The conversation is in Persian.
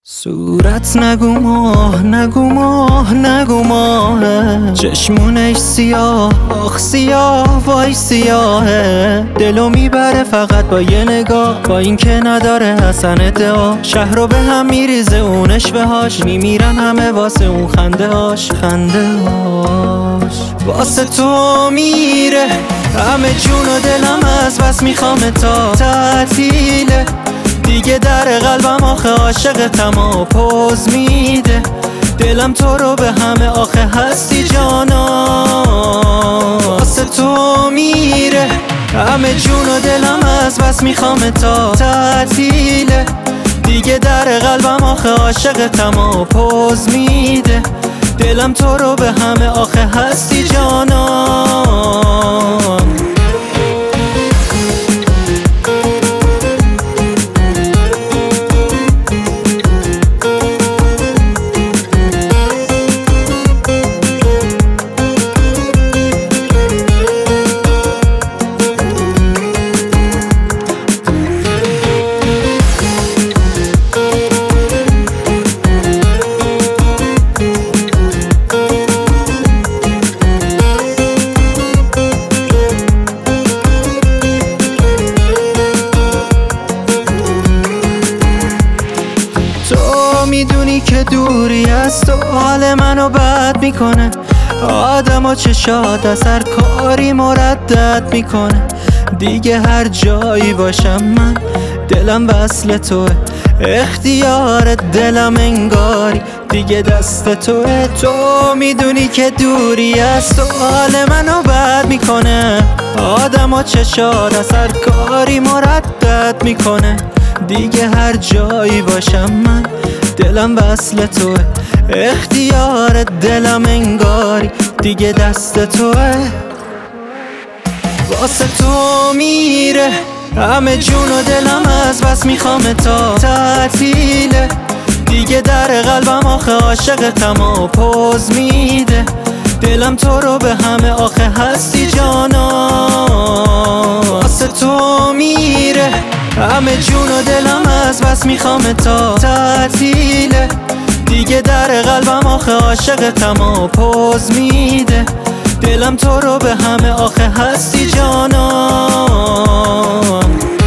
صورت نگو ماه نگو ماه نگو ماه، چشمونش سیاه آخ سیاه وای سیاهه، دلو میبره فقط با یه نگاه، با این که نداره حسن ادعا، شهر رو به هم میریزه اونش بهاش، میمیرن همه واسه اون خنده هاش واسه تو میره همه جون و دلم از بس میخوام تا تعطیله دیگه در قلبم آخه عاشقتم و پوز میده، دلم تو رو به همه آخه هستی جانا، واسه تو میره همه جون و دلم از بس میخوام تا تعطیله دیگه در قلبم آخه عاشقتم و پوز میده، دلم تو رو به همه آخه هستی جانا. تو میدونی که دوری از تو حال منو بد میکنه، آدم و چشات از هر کاری مردد میکنه، دیگه هر جایی باشم من دلم وصل توه، اختیار دلم انگاری دیگه دست توه، تو میدونی که دوری از تو حال منو بد میکنه، آدم و چشات از هر کاری مردد میکنه، دیگه هر جایی باشم من دلم وصل توه، اختیار دلم انگاری دیگه دست توه، واسه تو میره همه جون و دلم از بس میخوام تا تعطیله دیگه در قلبم آخه عاشقتم و پوز میده، دلم تو رو به همه آخه هستی جانا، واسه تو میره همه جون و دلم از بس میخوام تا تعطیله دیگه در قلبم آخه عاشقتم و پوز میده، دلم تو رو به همه آخه هستی جانا.